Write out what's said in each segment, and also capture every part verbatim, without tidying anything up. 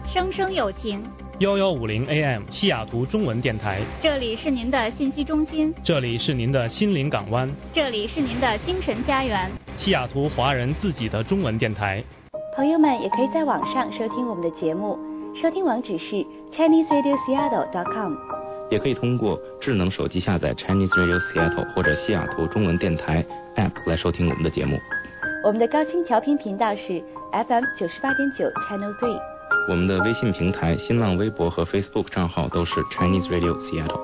声声有情。 幺幺五零 A M 西雅图中文电台， 这里是您的信息中心， 这里是您的心灵港湾， 这里是您的精神家园， 西雅图华人自己的中文电台。 朋友们也可以在网上收听我们的节目，收听网址是 Chinese Radio Seattle dot com， 也可以通过智能手机下载 Chinese Radio Seattle 或者西雅图中文电台 App 来收听我们的节目。 我们的高清调频频道是 F M 九十八点九 Channel three。 我们的微信平台、新浪微博和 Facebook 账号都是 Chinese Radio Seattle。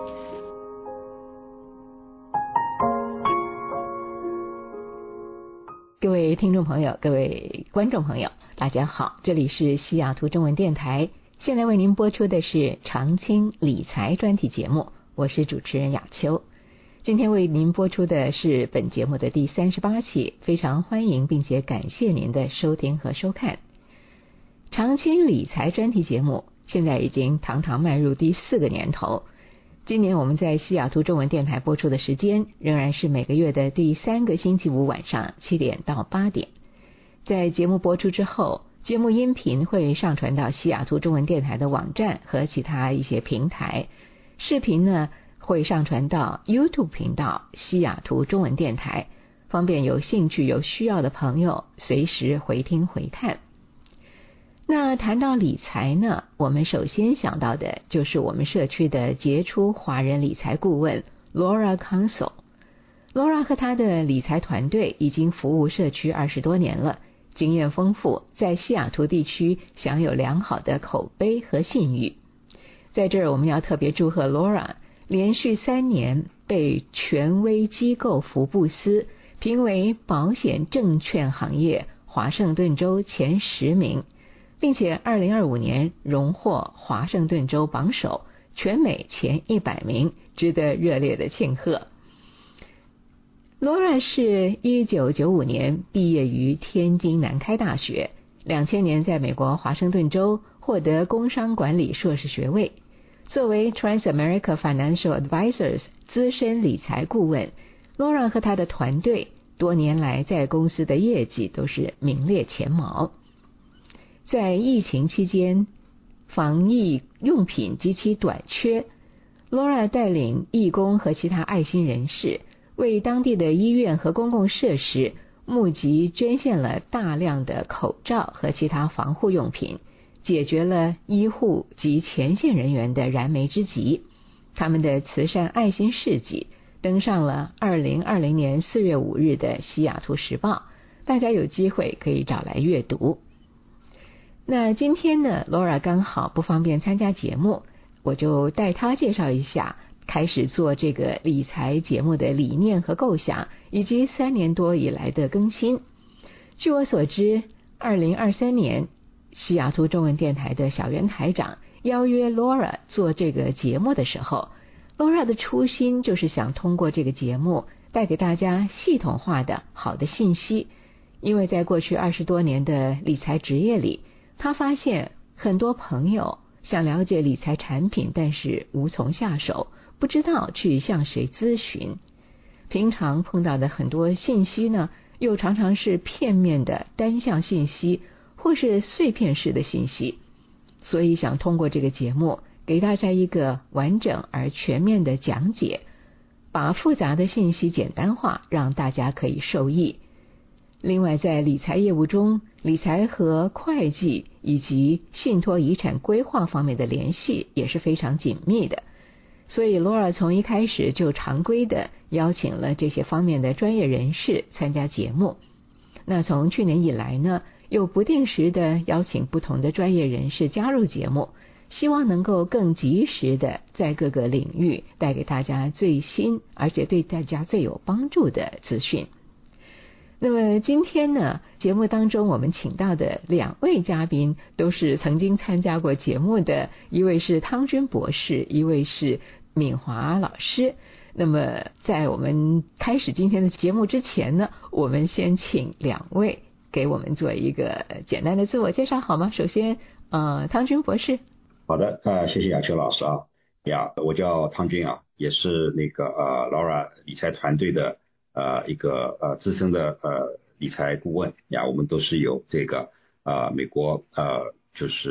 各位听众朋友，各位观众朋友，大家好，这里是西雅图中文电台，现在为您播出的是常青理财专题节目，我是主持人雅秋。今天为您播出的是本节目的第三十八期，非常欢迎并且感谢您的收听和收看。常青理财专题节目现在已经堂堂迈入第四个年头，今年我们在西雅图中文电台播出的时间仍然是每个月的第三个星期五晚上七点到八点。在节目播出之后，节目音频会上传到西雅图中文电台的网站和其他一些平台，视频呢会上传到 YouTube 频道西雅图中文电台，方便有兴趣有需要的朋友随时回听回看。那谈到理财呢，我们首先想到的就是我们社区的杰出华人理财顾问 Laura Council。Laura 和她的理财团队已经服务社区二十多年了，经验丰富，在西雅图地区享有良好的口碑和信誉。在这儿我们要特别祝贺 Laura 连续三年被权威机构福布斯评为保险证券行业华盛顿州前十名，并且二零二五年荣获华盛顿州榜首，全美前一百名，值得热烈的庆贺。Laura 是一九九五年毕业于天津南开大学，两千年在美国华盛顿州获得工商管理硕士学位。作为 Transamerica Financial Advisors 资深理财顾问， Laura 和他的团队多年来在公司的业绩都是名列前茅。在疫情期间，防疫用品极其短缺， Laura 带领义工和其他爱心人士为当地的医院和公共设施募集捐献了大量的口罩和其他防护用品，解决了医护及前线人员的燃眉之急。他们的慈善爱心事迹登上了二零二零年四月五日的西雅图时报，大家有机会可以找来阅读。那今天呢 Laura 刚好不方便参加节目，我就带她介绍一下开始做这个理财节目的理念和构想，以及三年多以来的更新。据我所知，二零二三年西雅图中文电台的小袁台长邀约 Laura 做这个节目的时候， Laura 的初心就是想通过这个节目带给大家系统化的好的信息。因为在过去二十多年的理财职业里，他发现很多朋友想了解理财产品，但是无从下手，不知道去向谁咨询。平常碰到的很多信息呢，又常常是片面的单向信息，或是碎片式的信息。所以想通过这个节目给大家一个完整而全面的讲解，把复杂的信息简单化，让大家可以受益。另外在理财业务中，理财和会计以及信托遗产规划方面的联系也是非常紧密的，所以 Laura 从一开始就常规的邀请了这些方面的专业人士参加节目。那从去年以来呢，又不定时的邀请不同的专业人士加入节目，希望能够更及时的在各个领域带给大家最新而且对大家最有帮助的资讯。那么今天呢，节目当中我们请到的两位嘉宾都是曾经参加过节目的，一位是汤君博士，一位是敏华老师。那么在我们开始今天的节目之前呢，我们先请两位给我们做一个简单的自我介绍好吗？首先呃，汤君博士。 好的，呃，谢谢雅秋老师啊。呀，我叫汤君啊，也是那个呃 Laura 理财团队的呃一个呃资深的呃理财顾问呀，我们都是有这个呃美国呃就是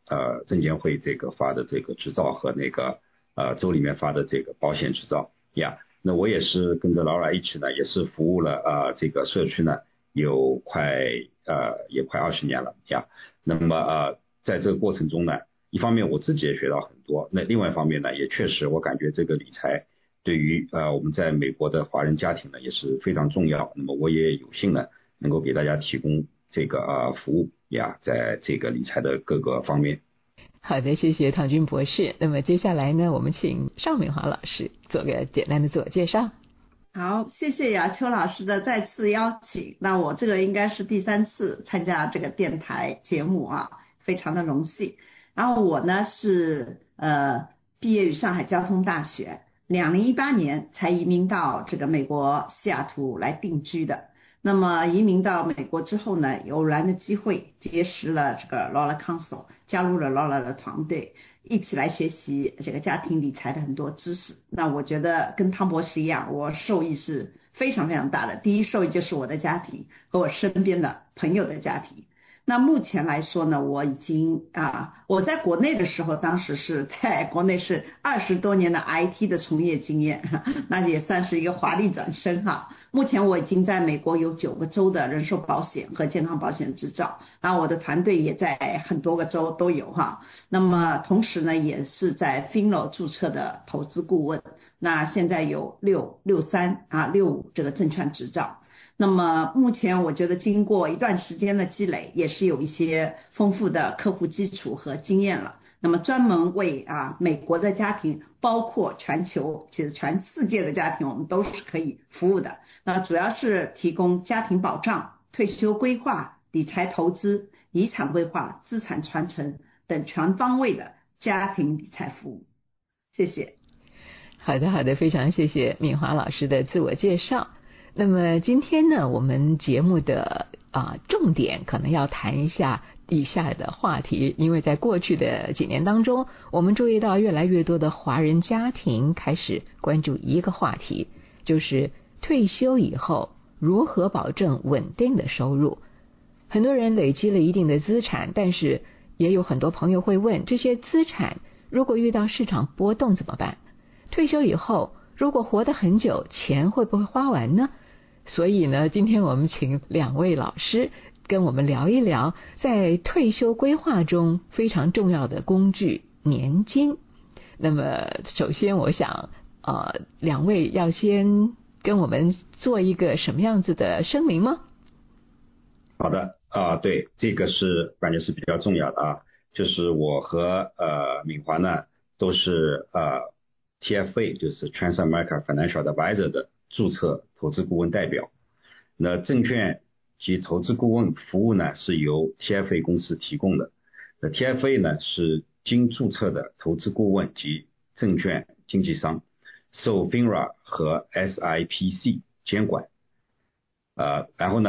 呃证监会这个发的这个执照和那个呃州里面发的这个保险执照呀。那我也是跟着劳拉一起呢，也是服务了呃这个社区呢有快呃也快二十年了呀。那么呃在这个过程中呢，一方面我自己也学到很多，那另外一方面呢，也确实我感觉这个理财对于呃我们在美国的华人家庭呢也是非常重要。那么我也有幸呢能够给大家提供这个呃服务呀，在这个理财的各个方面。 好的，谢谢唐军博士。那么接下来呢，我们请邵美华老师做个简单的自我介绍。 好，谢谢雅秋老师的再次邀请。那我这个应该是第三次参加这个电台节目啊，非常的荣幸。然后我呢是呃毕业于上海交通大学，两零一八年才移民到这个美国西雅图来定居的。那么移民到美国之后呢，偶然的机会结识了这个 Lola Council， 加入了 Lola 的团队，一起来学习这个家庭理财的很多知识。那我觉得跟汤博士一样，我受益是非常非常大的。第一受益就是我的家庭和我身边的朋友的家庭。那目前来说呢，我已经啊，我在国内的时候，当时是在国内是二十多年的 I T 的从业经验，那也算是一个华丽转身哈。目前我已经在美国有九个州的人寿保险和健康保险执照，然后我的团队也在很多个州都有哈。那么同时呢，也是在 Finlo 注册的投资顾问，那现在有六六三啊六五这个证券执照。那么目前我觉得经过一段时间的积累，也是有一些丰富的客户基础和经验了。那么专门为啊美国的家庭，包括全球，其实全世界的家庭，我们都是可以服务的。那主要是提供家庭保障、退休规划、理财投资、遗产规划、资产传承等全方位的家庭理财服务。谢谢。 好的，好的，非常谢谢敏华老师的自我介绍。那么今天呢，我们节目的啊、呃、重点可能要谈一下以下的话题，因为在过去的几年当中，我们注意到越来越多的华人家庭开始关注一个话题，就是退休以后如何保证稳定的收入。很多人累积了一定的资产，但是也有很多朋友会问，这些资产如果遇到市场波动怎么办？退休以后如果活得很久，钱会不会花完呢？所以呢，今天我们请两位老师跟我们聊一聊在退休规划中非常重要的工具年金。那么首先我想呃，两位要先跟我们做一个什么样子的声明吗？ 好的啊、呃，对，这个是感觉是比较重要的啊，就是我和呃敏华呢都是呃 T F A， 就是 Transamerica Financial Advisor 的注册投资顾问代表。那证券及投资顾问服务呢是由 T F A 公司提供的。那 T F A 呢是经注册的投资顾问及证券经纪商，受 FINRA 和 S I P C 监管。呃，然后呢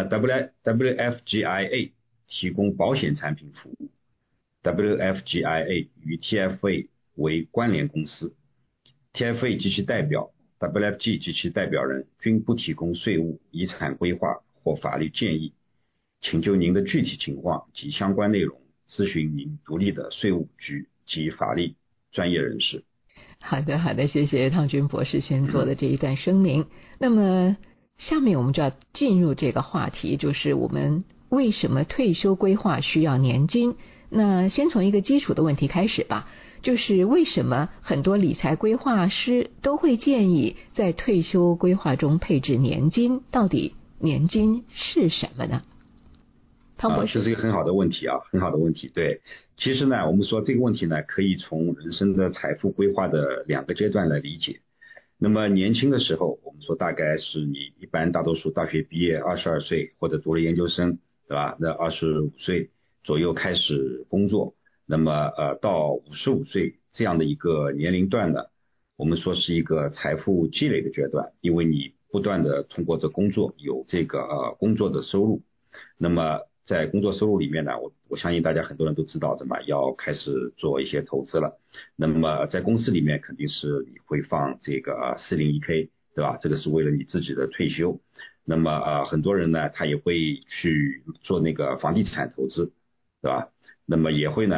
W F G I A 提供保险产品服务。W F G I A 与 T F A 为关联公司。T F A 及其代表 W F G 及其代表人均不提供税务、遗产规划或法律建议，请就您的具体情况及相关内容咨询您独立的税务局及法律专业人士。 好的，好的，谢谢汤军博士先做的这一段声明。那么下面我们就要进入这个话题，就是我们为什么退休规划需要年金。那先从一个基础的问题开始吧，就是为什么很多理财规划师都会建议在退休规划中配置年金？到底年金是什么呢？汤博士、啊、 这是一个很好的问题啊，很好的问题。对，其实呢，我们说这个问题呢，可以从人生的财富规划的两个阶段来理解。那么年轻的时候，我们说大概是你一般大多数大学毕业二十二岁，或者读了研究生，对吧？那二十五岁左右开始工作，那么呃到五十五岁这样的一个年龄段呢，我们说是一个财富积累的阶段，因为你不断的通过这工作有这个呃工作的收入。那么在工作收入里面呢，我我相信大家很多人都知道怎么要开始做一些投资了。那么在公司里面肯定是你会放这个四零一 K， 对吧？这个是为了你自己的退休。那么呃很多人呢，他也会去做那个房地产投资，对吧？那么也会呢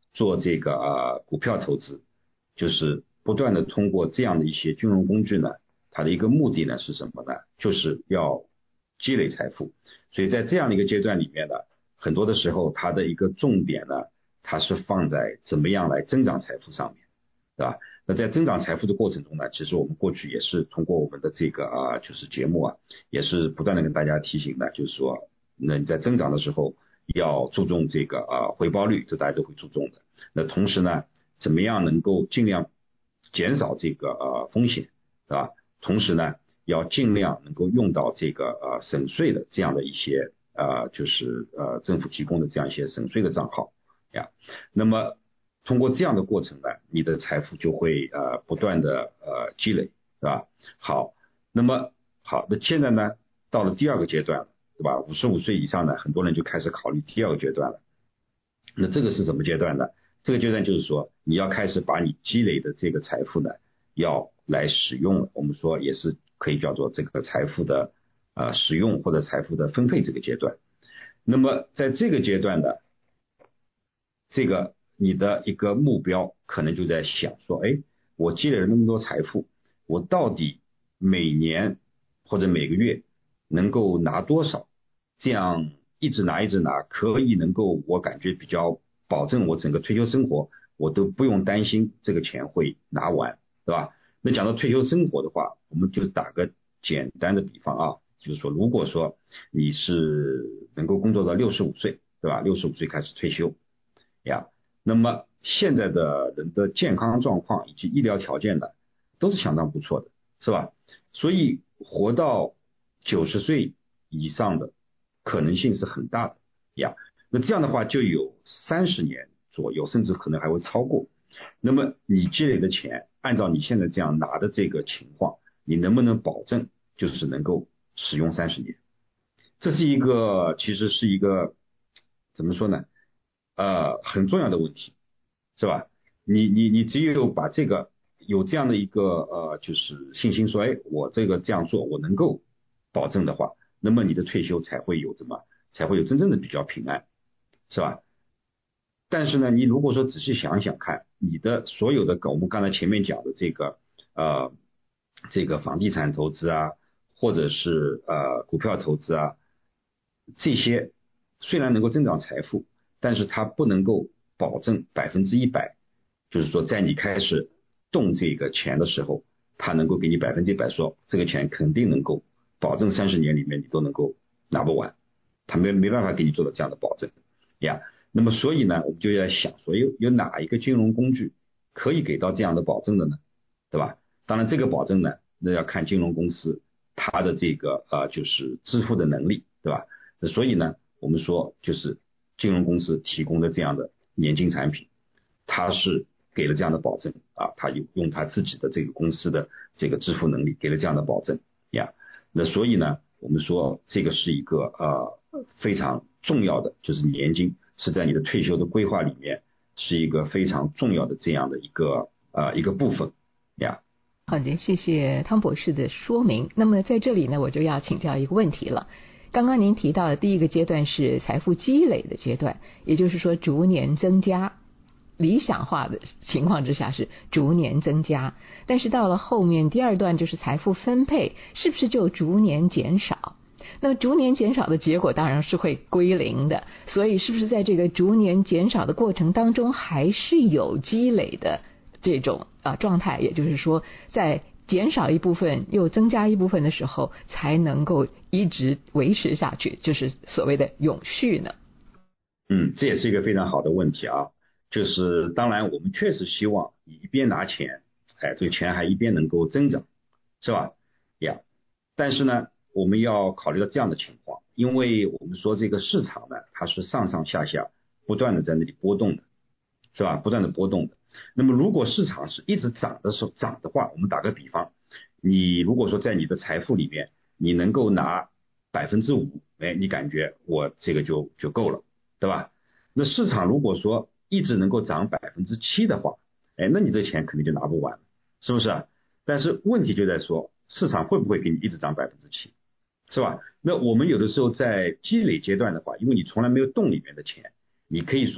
做这个呃股票投资，就是不断的通过这样的一些金融工具呢，它的一个目的呢是什么呢？就是要积累财富。所以在这样的一个阶段里面呢，很多的时候它的一个重点呢，它是放在怎么样来增长财富上面，对吧？那在增长财富的过程中呢，其实我们过去也是通过我们的这个啊就是节目啊，也是不断的跟大家提醒的，就是说那你在增长的时候要注重这个啊回报率，这大家都会注重的。那同时呢，怎么样能够尽量减少这个呃风险，对吧？同时呢，要尽量能够用到这个呃省税的这样的一些呃就是呃政府提供的这样一些省税的账号呀。那么通过这样的过程呢，你的财富就会呃不断的呃积累，对吧？好，那么好，那现在呢到了第二个阶段了，对吧？五十五岁以上呢，很多人就开始考虑第二个阶段了。那这个是什么阶段呢？这个阶段就是说，你要开始把你积累的这个财富呢，要来使用了。我们说也是可以叫做这个财富的呃使用或者财富的分配这个阶段。那么在这个阶段呢，这个你的一个目标可能就在想说，哎，我积累了那么多财富，我到底每年或者每个月能够拿多少？这样一直拿一直拿，可以能够我感觉比较保证我整个退休生活，我都不用担心这个钱会拿完，对吧？那讲到退休生活的话，我们就打个简单的比方啊，就是说，如果说你是能够工作到六十五岁，对吧？六十五岁开始退休呀，那么现在的人的健康状况以及医疗条件呢，都是相当不错的，是吧？所以活到九十岁以上的可能性是很大的呀。那这样的话就有三十年左右，甚至可能还会超过。那么你积累的钱，按照你现在这样拿的这个情况，你能不能保证就是能够使用三十年？这是一个其实是一个怎么说呢？呃，很重要的问题，是吧？你你你只有把这个有这样的一个呃就是信心说，哎，我这个这样做我能够保证的话，那么你的退休才会有怎么才会有真正的比较平安，是吧？但是呢，你如果说仔细想想看，你的所有的我们刚才前面讲的这个呃这个房地产投资啊，或者是呃股票投资啊，这些虽然能够增长财富，但是它不能够保证百分之一百，就是说在你开始动这个钱的时候，它能够给你百分之一百说这个钱肯定能够保证三十年里面你都能够拿不完，它没没办法给你做到这样的保证呀。那么所以呢，我们就要想说有有哪一个金融工具可以给到这样的保证的呢？对吧？当然这个保证呢，那要看金融公司它的这个呃就是支付的能力，对吧？那所以呢，我们说就是金融公司提供的这样的年金产品，它是给了这样的保证啊，它有用它自己的这个公司的这个支付能力给了这样的保证呀。那所以呢，我们说这个是一个呃非常重要的，就是年金是在你的退休的规划里面是一个非常重要的这样的一个呃一个部分呀。 好的，谢谢汤博士的说明。那么在这里呢，我就要请教一个问题了。刚刚您提到的第一个阶段是财富积累的阶段，也就是说逐年增加，理想化的情况之下是逐年增加，但是到了后面第二段就是财富分配，是不是就逐年减少？那逐年减少的结果当然是会归零的，所以是不是在这个逐年减少的过程当中还是有积累的这种啊状态，也就是说在减少一部分又增加一部分的时候才能够一直维持下去，就是所谓的永续呢？ 嗯，这也是一个非常好的问题啊。就是当然我们确实希望你一边拿钱，哎，这个钱还一边能够增长，是吧？呀，但是呢我们要考虑到这样的情况，因为我们说这个市场呢，它是上上下下不断的在那里波动的，是吧？不断的波动的。那么如果市场是一直涨的时候涨的话，我们打个比方，你如果说在你的财富里面，你能够拿百分之五，哎，你感觉我这个就就够了，对吧？那市场如果说一直能够涨百分之七的话，哎，那你这钱肯定就拿不完，是不是啊？但是问题就在说，市场会不会给你一直涨百分之七？是吧？那我们有的时候在积累阶段的话，因为你从来没有动里面的钱，你可以说，哎，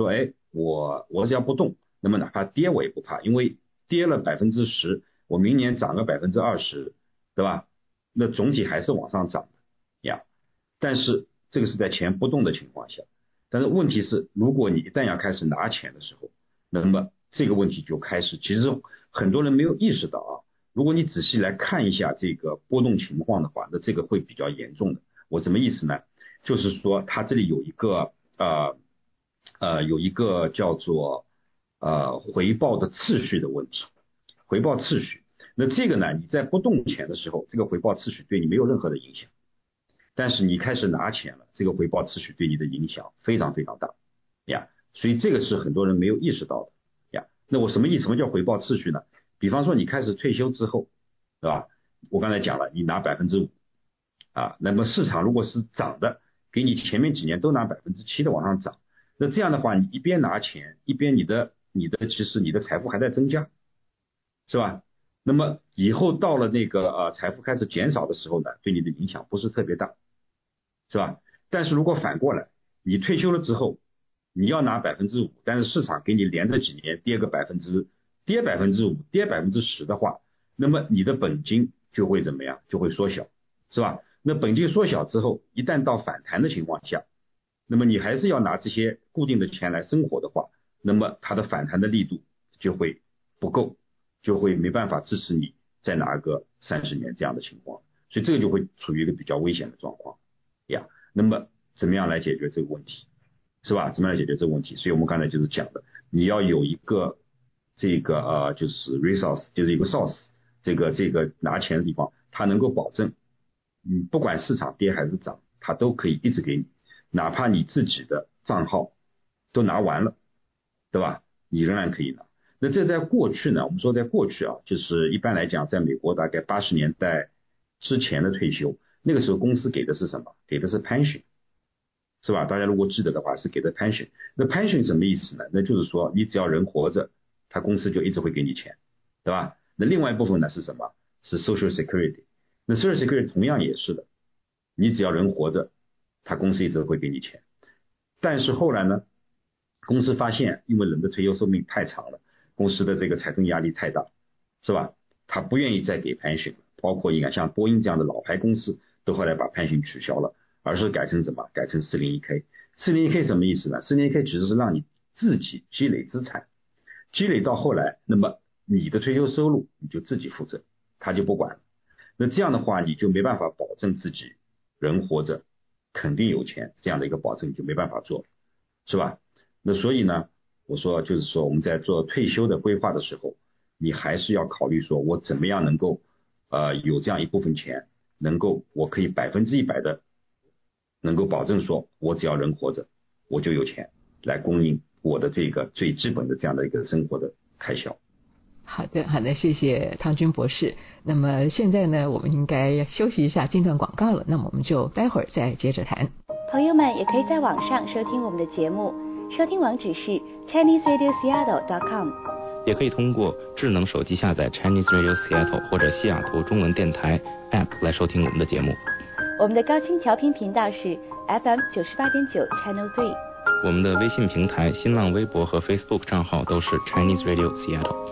我我只要不动，那么哪怕跌我也不怕，因为跌了百分之十，我明年涨个百分之二十，对吧？那总体还是往上涨的呀。但是这个是在钱不动的情况下，但是问题是，如果你一旦要开始拿钱的时候，那么这个问题就开始，其实很多人没有意识到啊。如果你仔细来看一下这个波动情况的话，那这个会比较严重的。我什么意思呢？就是说它这里有一个呃呃有一个叫做呃回报的次序的问题，回报次序。那这个呢，你在不动钱的时候，这个回报次序对你没有任何的影响，但是你开始拿钱了，这个回报次序对你的影响非常非常大呀。所以这个是很多人没有意识到的呀。那我什么意思？什么叫回报次序呢？比方说你开始退休之后，对吧？我刚才讲了，你拿百分之五啊，那么市场如果是涨的，给你前面几年都拿百分之七的往上涨，那这样的话，你一边拿钱，一边你的你的其实你的财富还在增加，是吧？那么以后到了那个呃财富开始减少的时候呢，对你的影响不是特别大，是吧？但是如果反过来，你退休了之后，你要拿百分之五，但是市场给你连着几年跌个百分之跌百分之五，跌百分之十的话，那么你的本金就会怎么样？就会缩小，是吧？那本金缩小之后，一旦到反弹的情况下，那么你还是要拿这些固定的钱来生活的话，那么它的反弹的力度就会不够，就会没办法支持你再拿个三十年这样的情况，所以这个就会处于一个比较危险的状况呀。那么怎么样来解决这个问题，是吧？怎么样来解决这个问题？所以我们刚才就是讲的，你要有一个这个呃就是 resource， 就是一个 source， 这个这个拿钱的地方，它能够保证嗯不管市场跌还是涨，它都可以一直给你，哪怕你自己的账号都拿完了，对吧？你仍然可以拿。那这在过去呢，我们说在过去啊，就是一般来讲，在美国大概八十年代之前的退休，那个时候公司给的是什么？给的是 pension， 是吧？大家如果记得的话，是给的 pension。那 pension 什么意思呢？那就是说你只要人活着，他公司就一直会给你钱，对吧？那另外一部分呢是什么？是 social security。那 social security 同样也是的，你只要人活着，他公司一直会给你钱。但是后来呢，公司发现因为人的退休寿命太长了，公司的这个财政压力太大，是吧？他不愿意再给 pension， 包括你看像波音这样的老牌公司都后来把 pension 取消了，而是改成什么？改成 四零一 K。 四零一 K 什么意思呢？ 四零一 K 其实是让你自己积累资产，积累到后来，那么你的退休收入你就自己负责，他就不管了。那这样的话你就没办法保证自己人活着肯定有钱，这样的一个保证你就没办法做，是吧？那所以呢，我说就是说我们在做退休的规划的时候，你还是要考虑说我怎么样能够呃有这样一部分钱，能够我可以百分之一百的能够保证说我只要人活着我就有钱来供应我的这个最基本的这样的一个生活的开销。 好的好的，谢谢汤军博士。那么现在呢，我们应该休息一下，进段广告了，那么我们就待会儿再接着谈。 朋友们也可以在网上收听我们的节目，收听网址是 chinese radio seattle dot com， 也可以通过智能手机下载 Chinese Radio Seattle 或者西雅图中文电台 App 来收听我们的节目。 我们的高清调频频道是 F M 九十八点九 Channel 三。 我们的微信平台、新浪微博和 Facebook 账号都是 Chinese Radio Seattle。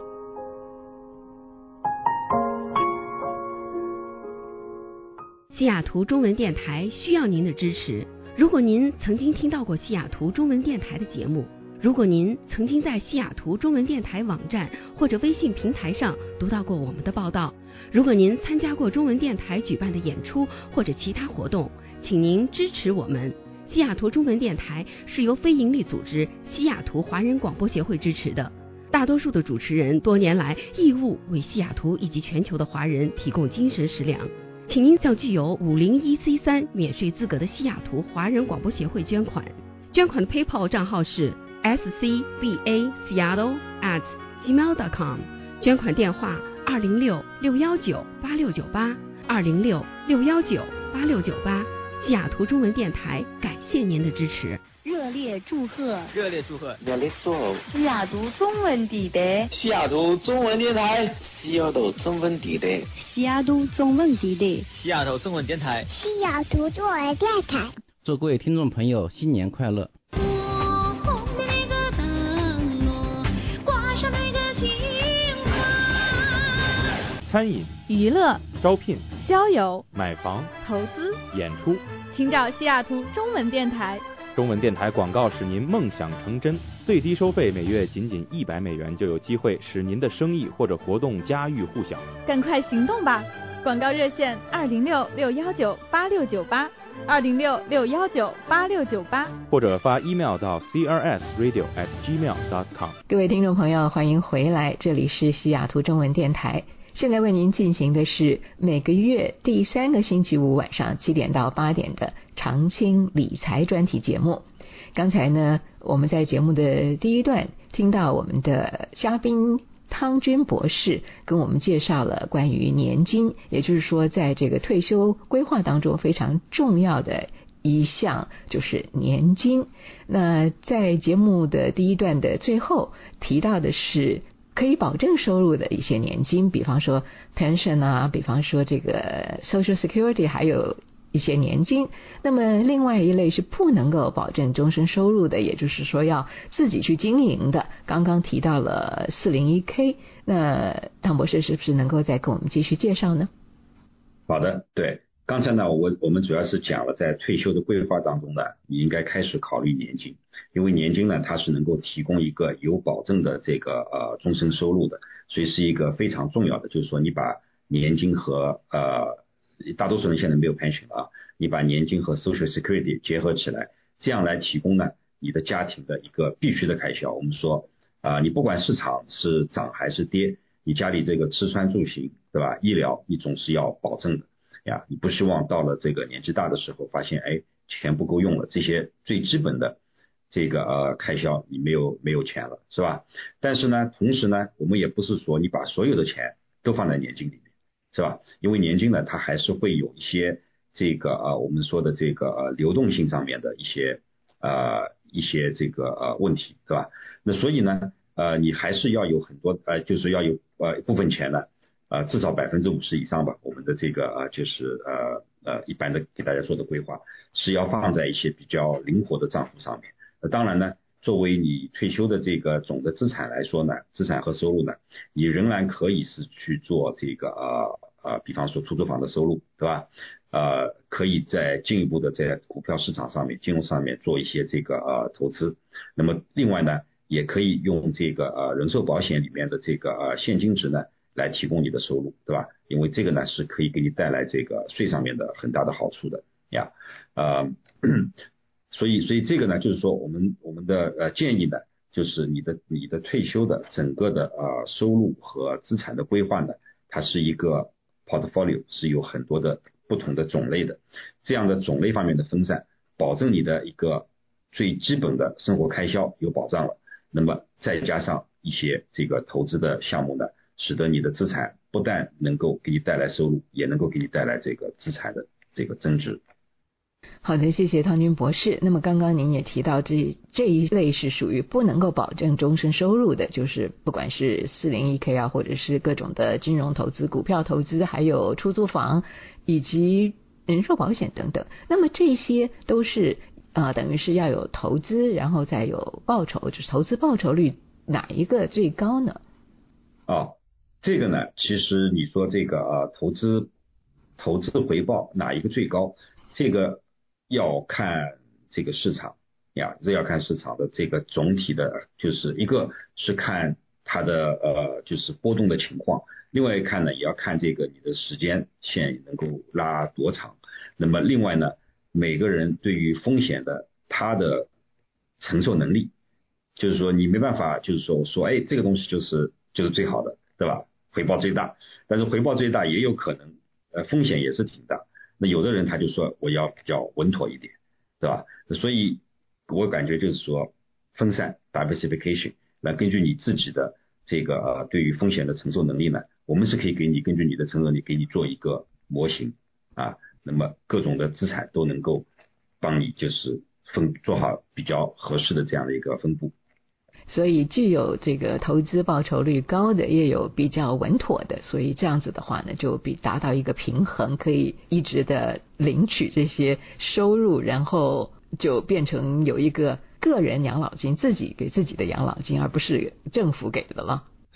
西雅图中文电台需要您的支持。如果您曾经听到过西雅图中文电台的节目，如果您曾经在西雅图中文电台网站或者微信平台上读到过我们的报道，如果您参加过中文电台举办的演出或者其他活动，请您支持我们。西雅图中文电台是由非营利组织西雅图华人广播协会支持的，大多数的主持人多年来义务为西雅图以及全球的华人提供精神食粮。请您向具有五零一 C 三 免税资格的西雅图华人广播协会捐款，捐款的 PayPal 账号是 s c b a seattle at gmail dot com， 捐款电话二零六六一九八六九八二零六六一九八六九八。西雅图中文电台感谢您的支持。 热烈祝贺！ 热烈祝贺！ 热烈祝贺！ 西雅图中文电台， 西雅图中文电台，西雅图中文电台， 西雅图中文电台， 西雅图中文电台， 西雅图中文电台。 祝各位听众朋友新年快乐！ 我红那个餐饮、 娱乐、 招聘、 交友、 买房、 投资、 演出， 请找西雅图中文电台。 中文电台广告使您梦想成真，最低收费每月仅仅一百美元，就有机会使您的生意或者活动家喻户晓。 赶快行动吧！广告热线二零六六幺九八六九八，二零六六幺九八六九八， 或者发 email 到 c r s radio at gmail dot com。 各位听众朋友，欢迎回来，这里是西雅图中文电台。现在为您进行的是每个月第三个星期五晚上七点到八点的长青理财专题节目。刚才呢，我们在节目的第一段听到我们的嘉宾汤君博士跟我们介绍了关于年金，也就是说在这个退休规划当中非常重要的一项就是年金。那在节目的第一段的最后提到的是可以保证收入的一些年金，比方说 pension 啊，比方说这个 social security， 还有一些年金。那么另外一类是不能够保证终身收入的，也就是说要自己去经营的。刚刚提到了 四零一 K， 那汤博士是不是能够再给我们继续介绍呢？ 好的，对，刚才呢我我们主要是讲了在退休的规划当中呢，你应该开始考虑年金。因为年金呢，它是能够提供一个有保证的这个呃终身收入的，所以是一个非常重要的，就是说你把年金和呃大多数人现在没有 pension 啊，你把年金和 social security 结合起来，这样来提供呢你的家庭的一个必须的开销。我们说啊、呃，你不管市场是涨还是跌，你家里这个吃穿住行，对吧？医疗你总是要保证的呀，你不希望到了这个年纪大的时候发现哎钱不够用了，这些最基本的这个呃开销你没有没有钱了，是吧？但是呢，同时呢，我们也不是说你把所有的钱都放在年金里面，是吧？因为年金呢，它还是会有一些这个呃我们说的这个呃流动性上面的一些呃一些这个呃问题，对吧？那所以呢，呃你还是要有很多呃就是要有呃部分钱呢，呃至少百分之五十以上吧，我们的这个呃就是呃呃一般的给大家做的规划是要放在一些比较灵活的账户上面。当然呢，作为你退休的这个总的资产来说呢，资产和收入呢，你仍然可以是去做这个呃呃，比方说出租房的收入，对吧？呃，可以在进一步的在股票市场上面、金融上面做一些这个呃投资。那么另外呢，也可以用这个呃人寿保险里面的这个呃现金值呢来提供你的收入，对吧？因为这个呢是可以给你带来这个税上面的很大的好处的呀，呃。所以，所以这个呢，就是说我们我们的呃建议呢，就是你的你的退休的整个的呃收入和资产的规划呢，它是一个 portfolio， 是有很多的不同的种类的，这样的种类方面的分散，保证你的一个最基本的生活开销有保障了。那么再加上一些这个投资的项目呢，使得你的资产不但能够给你带来收入，也能够给你带来这个资产的这个增值。 好的，谢谢汤君博士。那么刚刚您也提到这这一类是属于不能够保证终身收入的，就是不管是 四零一 K 啊，或者是各种的金融投资、股票投资，还有出租房以及人寿保险等等。那么这些都是呃等于是要有投资，然后再有报酬，就是投资报酬率哪一个最高呢？ 哦，这个呢，其实你说这个呃投资投资回报哪一个最高，这个要看这个市场呀，这要看市场的这个总体的，就是一个是看它的呃就是波动的情况，另外一看呢也要看这个你的时间线能够拉多长。那么另外呢，每个人对于风险的他的承受能力，就是说你没办法就是说说哎这个东西就是就是最好的，对吧？回报最大，但是回报最大也有可能呃风险也是挺大。那有的人他就说我要比较稳妥一点，对吧？所以我感觉就是说分散 diversification， 来根据你自己的这个呃对于风险的承受能力呢，我们是可以给你根据你的承受能力给你做一个模型啊，那么各种的资产都能够帮你就是分做好比较合适的这样的一个分布。 所以既有这个投资报酬率高的，也有比较稳妥的，所以这样子的话呢，就比达到一个平衡，可以一直的领取这些收入，然后就变成有一个个人养老金，自己给自己的养老金，而不是政府给的了。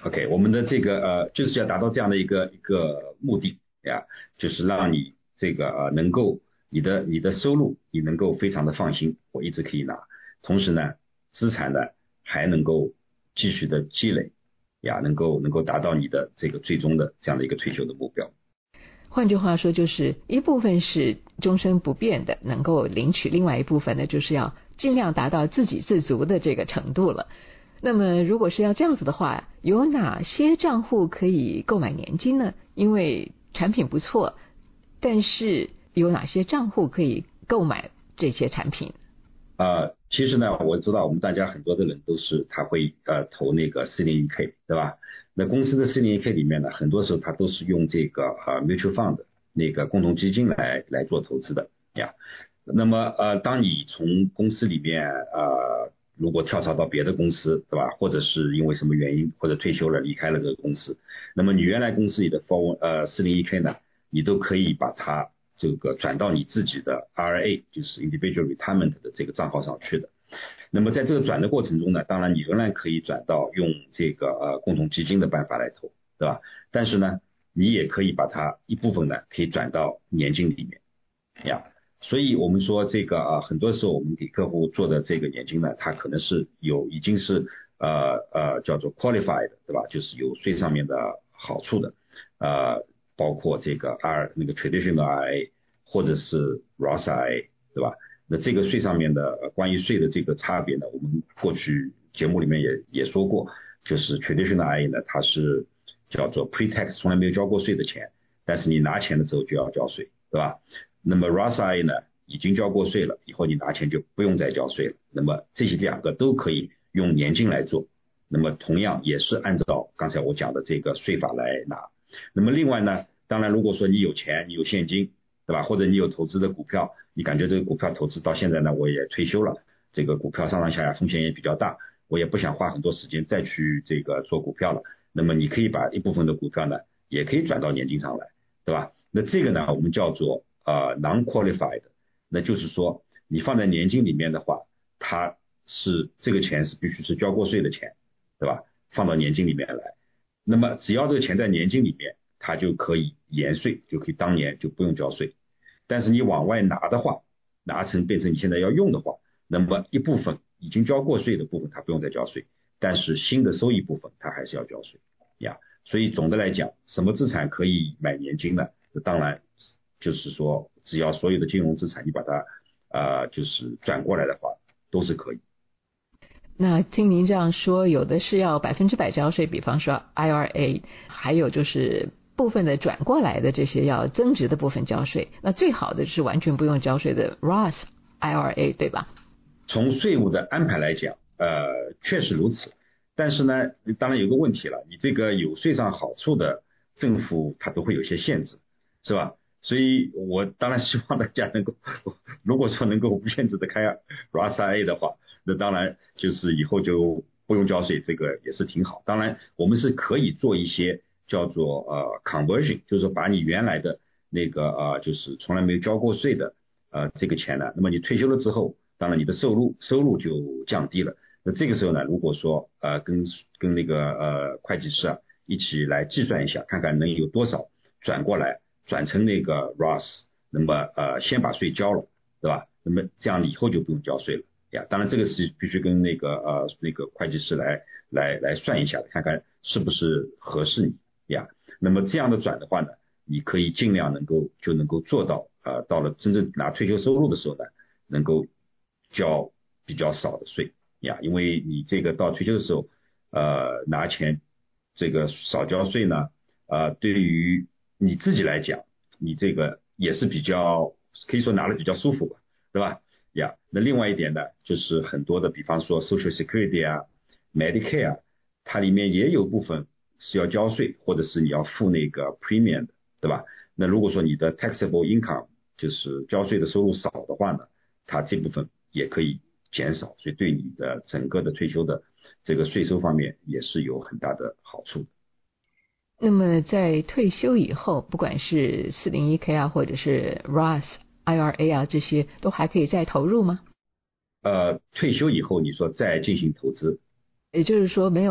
OK， 我们的这个呃，就是要达到这样的一个一个目的呀，就是让你这个呃能够你的你的收入你能够非常的放心，我一直可以拿，同时呢，资产呢还能够继续的积累呀，能够能够达到你的这个最终的这样的一个退休的目标。 换句话说，就是一部分是终身不变的，能够领取；另外一部分呢，就是要尽量达到自给自足的这个程度了。那么如果是要这样子的话，有哪些账户可以购买年金呢？因为产品不错，但是有哪些账户可以购买这些产品？ 呃，其实呢，我知道我们大家很多的人都是他会呃投那个四零一 K， 对吧？那公司的四零一 K 里面呢，很多时候它都是用这个呃 mutual fund 那个共同基金来来做投资的呀。那么呃，当你从公司里面呃如果跳槽到别的公司，对吧？或者是因为什么原因或者退休了离开了这个公司，那么你原来公司里的呃四零一 K 呢，你都可以把它这个转到你自己的 I R A， 就是 individual retirement 的这个账号上去的。那么在这个转的过程中呢，当然你仍然可以转到用这个呃共同基金的办法来投，对吧？但是呢，你也可以把它一部分呢可以转到年金里面呀。所以我们说这个啊，很多时候我们给客户做的这个年金呢，它可能是有已经是呃呃叫做 qualified， 对吧？就是有税上面的好处的，呃，包括这个 R 那个 traditional I R A 或者是 Roth I R A， 对吧？那这个税上面的关于税的这个差别呢，我们过去节目里面也也说过，就是 traditional I R A 呢，它是叫做 pre-tax， 从来没有交过税的钱，但是你拿钱的时候就要交税，对吧？那么 Roth I R A 呢，已经交过税了，以后你拿钱就不用再交税了。那么这些两个都可以用年金来做，那么同样也是按照刚才我讲的这个税法来拿。那么另外呢，当然如果说你有钱，你有现金，对吧？或者你有投资的股票，你感觉这个股票投资到现在呢，我也退休了，这个股票上上下下风险也比较大，我也不想花很多时间再去这个做股票了。那么你可以把一部分的股票呢，也可以转到年金上来，对吧？那这个呢，我们叫做呃 non-qualified， 那就是说你放在年金里面的话，它是这个钱是必须是交过税的钱，对吧？放到年金里面来，那么只要这个钱在年金里面，它就可以延税，就可以当年就不用交税。但是你往外拿的话，拿成变成你现在要用的话，那么一部分已经交过税的部分它不用再交税，但是新的收益部分它还是要交税呀。所以总的来讲，什么资产可以买年金呢？当然就是说，只要所有的金融资产你把它呃就是转过来的话，都是可以。 那听您这样说，有的是要百分之百交税，比方说 I R A， 还有就是部分的转过来的这些要增值的部分交税。那最好的是完全不用交税的 Roth I R A， 对吧？ 从税务的安排来讲，呃，确实如此。但是呢，当然有个问题了，你这个有税上好处的政府它都会有些限制，是吧？所以我当然希望大家能够，如果说能够无限制的开 Roth I R A 的话，那当然就是以后就不用交税，这个也是挺好。当然我们是可以做一些叫做呃 conversion， 就是说把你原来的那个呃就是从来没有交过税的呃这个钱呢，那么你退休了之后，当然你的收入收入就降低了。那这个时候呢，如果说呃跟跟那个呃会计师啊一起来计算一下，看看能有多少转过来转成那个 Roth， 那么呃先把税交了，对吧？那么这样以后就不用交税了呀。当然这个是必须跟那个呃那个会计师来来来算一下的，看看是不是合适你呀。那么这样的转的话呢，你可以尽量能够就能够做到呃到了真正拿退休收入的时候呢，能够交比较少的税呀，因为你这个到退休的时候呃拿钱这个少交税呢，呃对于你自己来讲，你这个也是比较可以说拿的比较舒服吧，对吧？呀，那另外一点呢，就是很多的，比方说 Social Security 啊、Medicare 啊，它里面也有部分是要交税，或者是你要付那个 premium 的，对吧？那如果说你的 taxable income 就是交税的收入少的话呢，它这部分也可以减少，所以对你的整个的退休的这个税收方面也是有很大的好处的。 那么在退休以后，不管是 四零一 K 啊，或者是 Roth I R A 啊，这些都还可以再投入吗？ 呃，退休以后你说再进行投资， 也就是说没有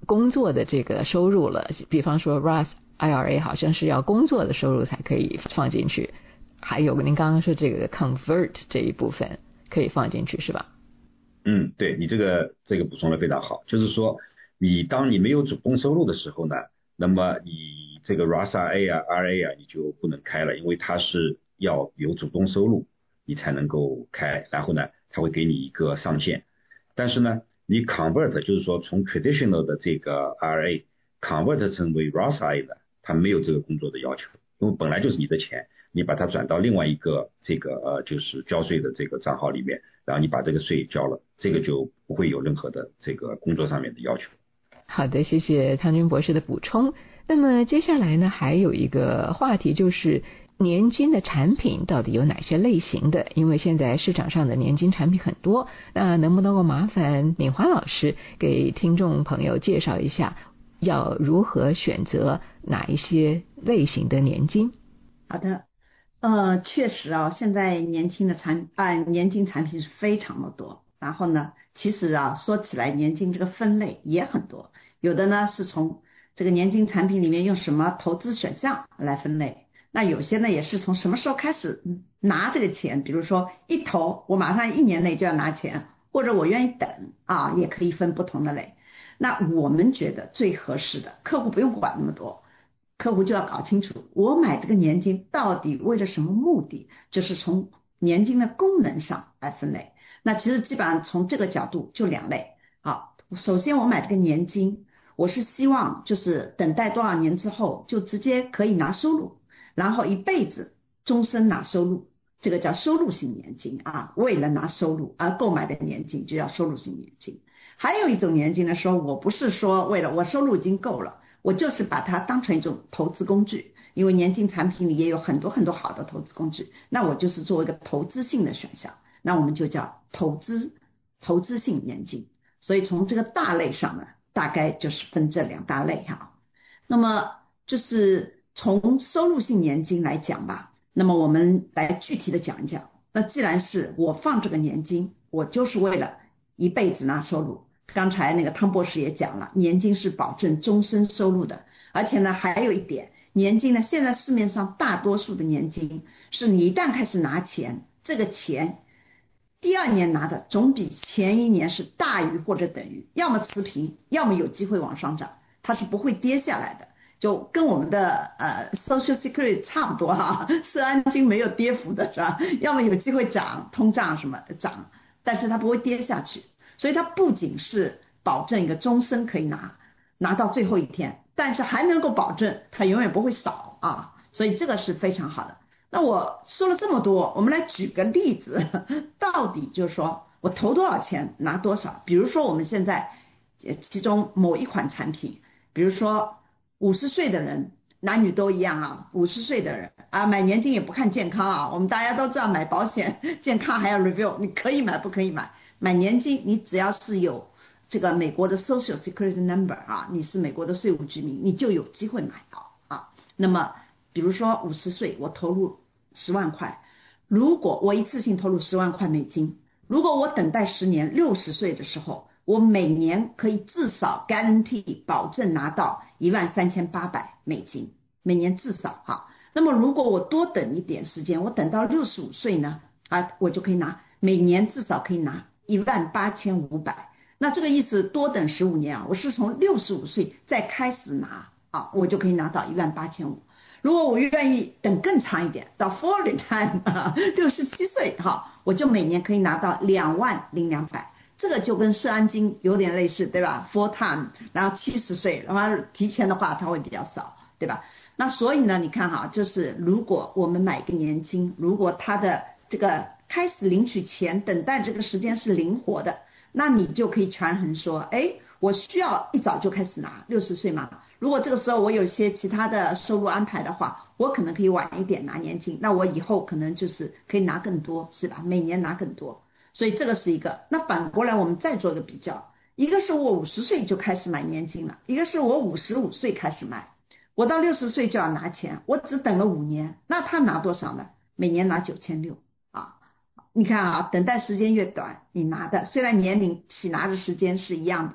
工作的这个收入了，比方说 Roth I R A 好像是要工作的收入才可以放进去，还有您刚刚说这个 convert 这一部分可以放进去是吧？ 嗯，对，你这个这个补充的非常好，就是说你当你没有主动收入的时候呢，那么你这个 Roth I R A 啊 R A 啊你就不能开了，因为它是要有主动收入你才能够开，然后呢它会给你一个上限。但是呢你 convert 就是说从 traditional 的这个 R A convert 成为 Roth I R A 的，它没有这个工作的要求，因为本来就是你的钱，你把它转到另外一个这个呃就是交税的这个账号里面，然后你把这个税交了，这个就不会有任何的这个工作上面的要求。 好的，谢谢汤军博士的补充。那么接下来呢，还有一个话题就是年金的产品到底有哪些类型的？因为现在市场上的年金产品很多，那能不能够麻烦敏华老师给听众朋友介绍一下，要如何选择哪一些类型的年金？ 好的，呃，确实啊，现在年轻的产啊年金产品是非常的多。然后呢，其实啊，说起来年金这个分类也很多，有的呢是从这个年金产品里面用什么投资选项来分类，那有些呢也是从什么时候开始拿这个钱，比如说一投我马上一年内就要拿钱，或者我愿意等啊，也可以分不同的类。那我们觉得最合适的，客户不用管那么多，客户就要搞清楚我买这个年金到底为了什么目的，就是从年金的功能上来分类。那其实基本上从这个角度就两类啊。首先我买这个年金，我是希望就是等待多少年之后就直接可以拿收入，然后一辈子终身拿收入，这个叫收入型年金啊，为了拿收入而购买的年金就叫收入型年金。还有一种年金呢，说我不是说为了我收入已经够了，我就是把它当成一种投资工具，因为年金产品里也有很多很多好的投资工具，那我就是做一个投资性的选项，那我们就叫投资投资性年金。所以从这个大类上呢，大概就是分这两大类哈。那么就是从收入性年金来讲吧，那么我们来具体的讲一讲。那既然是我放这个年金，我就是为了一辈子拿收入。刚才那个汤博士也讲了，年金是保证终身收入的，而且呢还有一点，年金呢现在市面上大多数的年金是你一旦开始拿钱，这个钱第二年拿的总比前一年是大于或者等于，要么持平，要么有机会往上涨，它是不会跌下来的，就跟我们的呃 Social Security 差不多哈，社安金没有跌幅的是吧？要么有机会涨，通胀什么涨，但是它不会跌下去，所以它不仅是保证一个终身可以拿拿到最后一天，但是还能够保证它永远不会少啊，所以这个是非常好的。那我说了这么多，我们来举个例子，到底就是说我投多少钱拿多少。比如说我们现在其中某一款产品，比如说五十岁的人，男女都一样啊，五十岁的人啊，买年金也不看健康啊，我们大家都知道买保险健康还要 review， 你可以买不可以买，买年金你只要是有这个美国的 Social Security Number 啊，你是美国的税务居民，你就有机会买到啊。那么比如说五十岁我投入十万块，如果我一次性投入十万块美金，如果我等待十年，六十岁的时候，我每年可以至少 guarantee 保证拿到一万三千八百美金，每年至少哈。那么如果我多等一点时间，我等到六十五岁呢，啊，我就可以拿每年至少可以拿一万八千五百。那这个意思多等十五年啊，我是从六十五岁再开始拿啊，我就可以拿到一万八千五。如果我愿意等更长一点，到 forty time 六十七岁哈，我就每年可以拿到两万零两百。这个就跟社安金有点类似，对吧 ？full time， 然后七十岁，然后提前的话它会比较少，对吧？那所以呢，你看哈，就是如果我们买一个年金，如果它的这个开始领取前等待这个时间是灵活的，那你就可以权衡说，哎，我需要一早就开始拿，六十岁嘛。如果这个时候我有些其他的收入安排的话，我可能可以晚一点拿年金，那我以后可能就是可以拿更多，是吧？每年拿更多。所以这个是一个。那反过来我们再做一个比较，一个是我五十岁就开始买年金了，一个是我五十五岁开始买，我到六十岁就要拿钱，我只等了五年，那他拿多少呢？每年拿九千六啊。你看啊，等待时间越短，你拿的虽然年龄起拿的时间是一样的，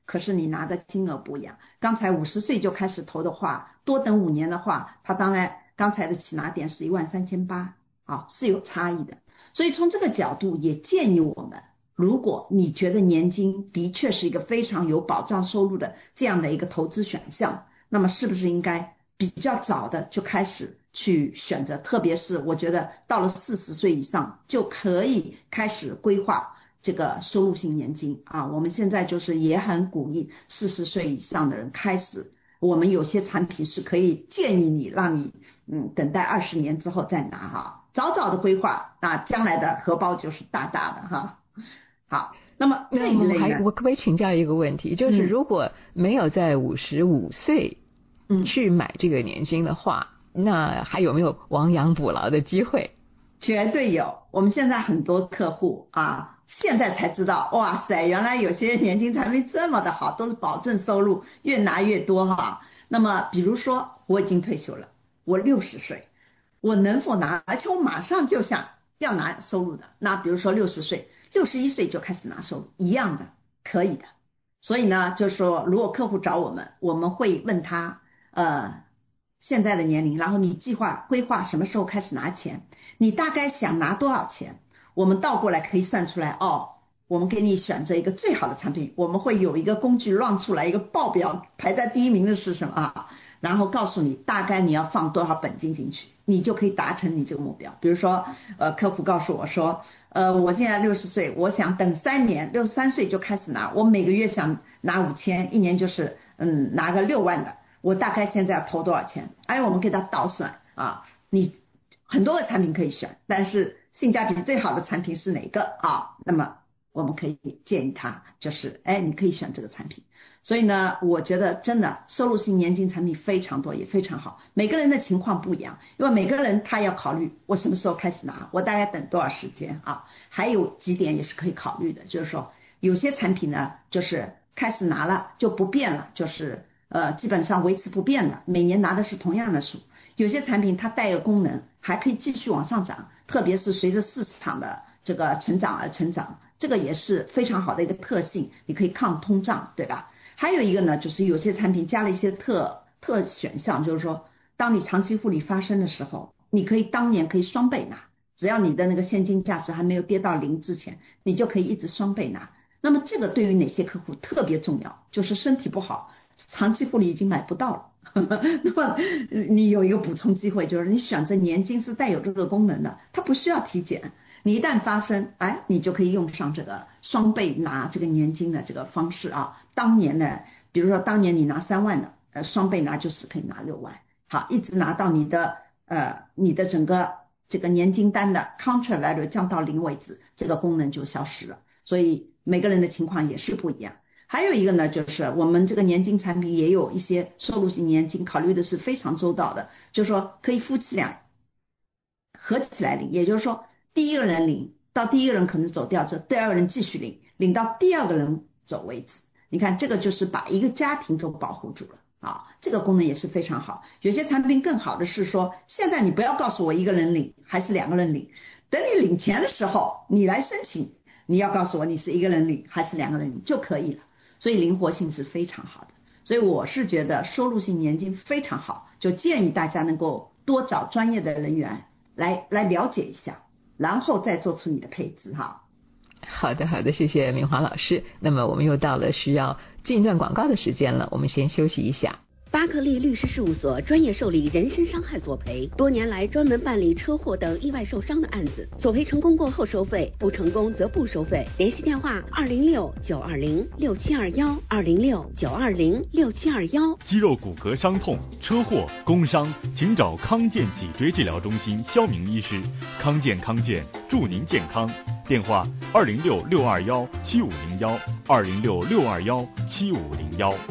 可是你拿的金额不一样。刚才五十岁就开始投的话，多等五年的话，他当然刚才的起拿点是一万三千八，啊，是有差异的。所以从这个角度也建议我们，如果你觉得年金的确是一个非常有保障收入的这样的一个投资选项，那么是不是应该比较早的就开始去选择？特别是我觉得到了四十岁以上就可以开始规划这个收入性年金啊。我们现在就是也很鼓励四十岁以上的人开始，我们有些产品是可以建议你让你嗯等待二十年之后再拿哈，早早的规划，那将来的荷包就是大大的哈。好，那么这一类呢， 我可不可以请教一个问题，就是如果没有在五十五岁去买这个年金的话，嗯、那还有没有亡羊补牢的机会？ 绝对有。我们现在很多客户啊，现在才知道，哇塞，原来有些年金产品这么的好，都是保证收入，越拿越多哈。那么比如说我已经退休了，我六十岁，我能否拿？而且我马上就想要拿收入的，那比如说六十岁。六十一岁就开始拿收入，一样的，可以的。所以呢，就是说，如果客户找我们，我们会问他，呃，现在的年龄，然后你计划规划什么时候开始拿钱，你大概想拿多少钱，我们倒过来可以算出来，哦，我们给你选择一个最好的产品，我们会有一个工具让出来一个报表，排在第一名的是什么啊？然后告诉你大概你要放多少本金进去，你就可以达成你这个目标。比如说，呃，客户告诉我说，呃，我现在六十岁，我想等三年，六十三岁就开始拿，我每个月想拿五千，一年就是嗯拿个六万的，我大概现在要投多少钱？哎，我们给他倒算啊，你很多个产品可以选，但是性价比最好的产品是哪个啊？那么我们可以建议他，就是哎，你可以选这个产品。所以呢，我觉得真的收入性年金产品非常多，也非常好。每个人的情况不一样，因为每个人他要考虑我什么时候开始拿，我大概等多少时间啊？还有几点也是可以考虑的，就是说有些产品呢，就是开始拿了就不变了，就是呃基本上维持不变的，每年拿的是同样的数。有些产品它带有功能，还可以继续往上涨，特别是随着市场的这个成长而成长，这个也是非常好的一个特性，你可以抗通胀，对吧？还有一个呢，就是有些产品加了一些特特选项，就是说，当你长期复利发生的时候，你可以当年可以双倍拿，只要你的那个现金价值还没有跌到零之前，你就可以一直双倍拿。那么这个对于哪些客户特别重要？就是身体不好，长期复利已经买不到了，那么你有一个补充机会，就是你选择年金是带有这个功能的，它不需要体检。你一旦发生，哎，你就可以用上这个双倍拿这个年金的这个方式啊。当年呢，比如说当年你拿三万的，呃，双倍拿就是可以拿六万，好，一直拿到你的呃你的整个这个年金单的 contract value 降到零为止，这个功能就消失了。所以每个人的情况也是不一样。还有一个呢，就是我们这个年金产品也有一些收入型年金，考虑的是非常周到的，就是说可以夫妻俩合起来领，也就是说。第一个人领到第一个人可能走掉之后，第二个人继续领，领到第二个人走为止。你看这个就是把一个家庭都保护住了啊，这个功能也是非常好。有些产品更好的是说，现在你不要告诉我一个人领还是两个人领，等你领钱的时候你来申请，你要告诉我你是一个人领还是两个人领就可以了。所以灵活性是非常好的。所以我是觉得收入性年金非常好，就建议大家能够多找专业的人员来来了解一下，然后再做出你的配置哈。 好的好的，谢谢明华老师。那么我们又到了需要进一段广告的时间了，我们先休息一下。 巴克利律师事务所专业受理人身伤害索赔，多年来专门办理车祸等意外受伤的案子，索赔成功过后收费，不成功则不收费。联系电话二零六九二零六七二幺二零六九二零六七二幺。 肌肉骨骼伤痛、车祸、工伤，请找康健脊椎治疗中心肖明医师。康健康健，祝您健康。电话二零六六二幺七五零幺二零六六二幺七五零幺。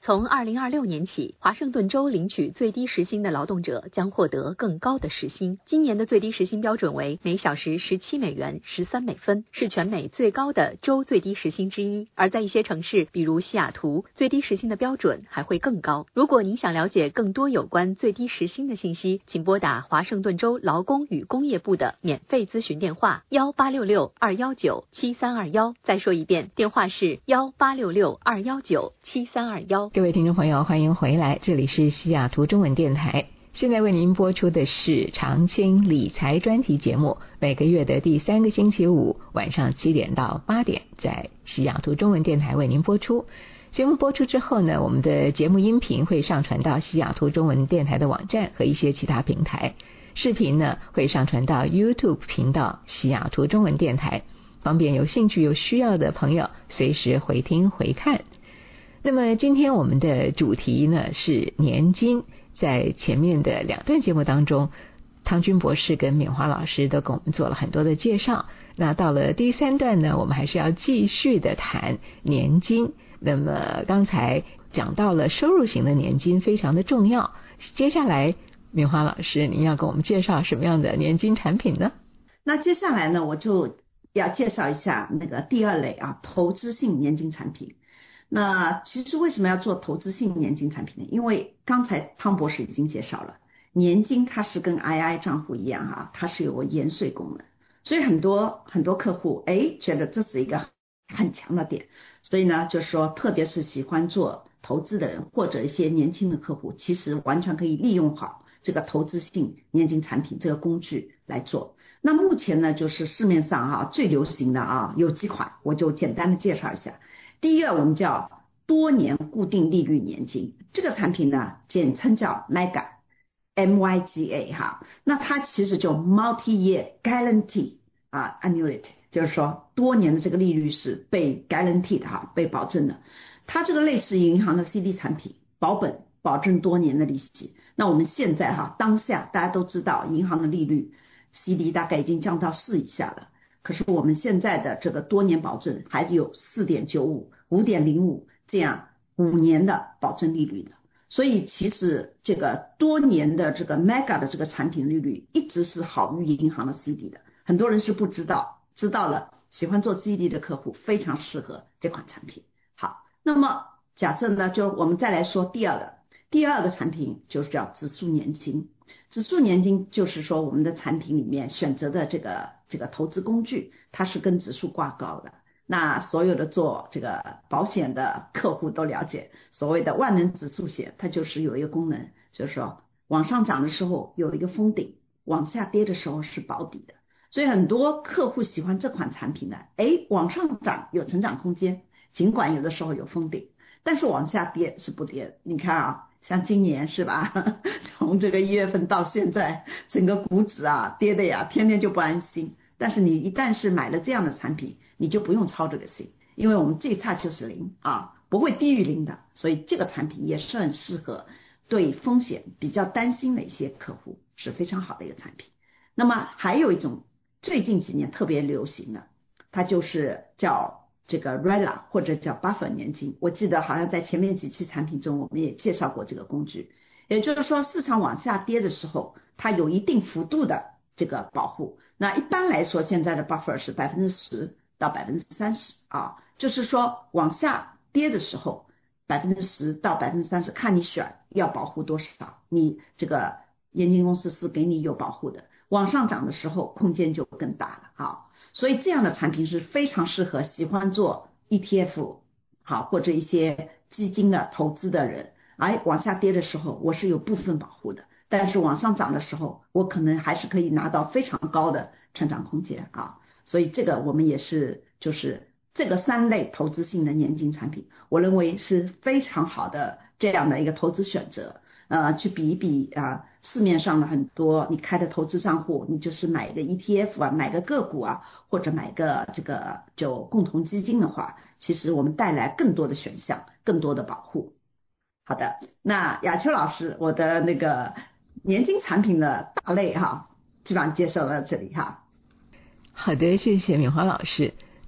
从二零二六年起，华盛顿州领取最低时薪的劳动者将获得更高的时薪。今年的最低时薪标准为每小时十七美元十三美分，是全美最高的州最低时薪之一。而在一些城市，比如西雅图，最低时薪的标准还会更高。如果您想了解更多有关最低时薪的信息，请拨打华盛顿州劳工与工业部的免费咨询电话幺八六六二幺九七三二幺。再说一遍，电话是幺八六六二幺九七三二幺。 各位听众朋友，欢迎回来，这里是西雅图中文电台。现在为您播出的是长青理财专题节目，每个月的第三个星期五晚上七点到八点，在西雅图中文电台为您播出。节目播出之后呢，我们的节目音频会上传到西雅图中文电台的网站和一些其他平台，视频呢会上传到 YouTube 频道西雅图中文电台，方便有兴趣有需要的朋友随时回听回看。那么今天我们的主题呢是年金，在前面的两段节目当中，汤君博士跟敏华老师都给我们做了很多的介绍。那到了第三段呢，我们还是要继续的谈年金。那么刚才讲到了收入型的年金非常的重要，接下来敏华老师您要给我们介绍什么样的年金产品呢？ 那接下来呢，我就要介绍一下那个第二类啊，投资性年金产品。那其实为什么要做投资性年金产品呢？因为刚才汤博士已经介绍了，年金它是跟 I I 账户一样啊，它是有个延税功能，所以很多很多客户哎觉得这是一个很强的点，所以呢就是说，特别是喜欢做投资的人或者一些年轻的客户，其实完全可以利用好这个投资性年金产品这个工具来做。那目前呢就是市面上啊最流行的啊有几款，我就简单的介绍一下。第一个我们叫多年固定利率年金，这个产品呢简称叫 M Y G A M Y G A 哈，那它其实就 Multi-Year Guarantee 啊 Annuity， 就是说多年的这个利率是被 guarantee 的哈，被保证的。它这个类似银行的 C D 产品，保本保证多年的利息。那我们现在哈当下大家都知道银行的利率 C D 大概已经降到四以下了，可是我们现在的这个多年保证还是有 四点九五 五点零五 这样五年的保证利率的。所以其实这个多年的这个 M Y G A 的这个产品利率一直是好于银行的 C D 的，很多人是不知道，知道了喜欢做 C D 的客户非常适合这款产品。好，那么假设呢，就我们再来说第二个，第二个产品就是叫指数年金。指数年金就是说我们的产品里面选择的这个这个投资工具，它是跟指数挂钩的。那所有的做这个保险的客户都了解，所谓的万能指数险，它就是有一个功能，就是说往上涨的时候有一个封顶，往下跌的时候是保底的。所以很多客户喜欢这款产品呢，诶，往上涨有成长空间，尽管有的时候有封顶，但是往下跌是不跌。你看啊，像今年是吧，从这个一月份到现在，整个股指啊跌的呀，天天就不安心。但是你一旦是买了这样的产品，你就不用操这个心，因为我们最差就是零啊，不会低于零的。所以这个产品也是很适合对风险比较担心的一些客户，是非常好的一个产品。那么还有一种最近几年特别流行的，它就是叫这个 R I L A 或者叫 Buffer 年金。我记得好像在前面几期产品中我们也介绍过这个工具，也就是说市场往下跌的时候，它有一定幅度的这个保护。那一般来说现在的 Buffer 是 百分之十到百分之三十 啊，就是说往下跌的时候 百分之十到百分之三十 看你选要保护多少，你这个年金公司是给你有保护的。往上涨的时候空间就更大了啊，所以这样的产品是非常适合喜欢做 E T F 好或者一些基金的投资的人。哎，往下跌的时候我是有部分保护的，但是往上涨的时候我可能还是可以拿到非常高的成长空间啊。所以这个我们也是就是这个三类投资性的年金产品，我认为是非常好的这样的一个投资选择。呃，去比一比啊，市面上的很多你开的投资账户，你就是买个 E T F 啊，买个个股啊，或者买个这个就共同基金的话，其实我们带来更多的选项，更多的保护。好的，那雅秋老师，我的那个年金产品的大类哈，基本上介绍到这里哈。 好的，谢谢敏华老师。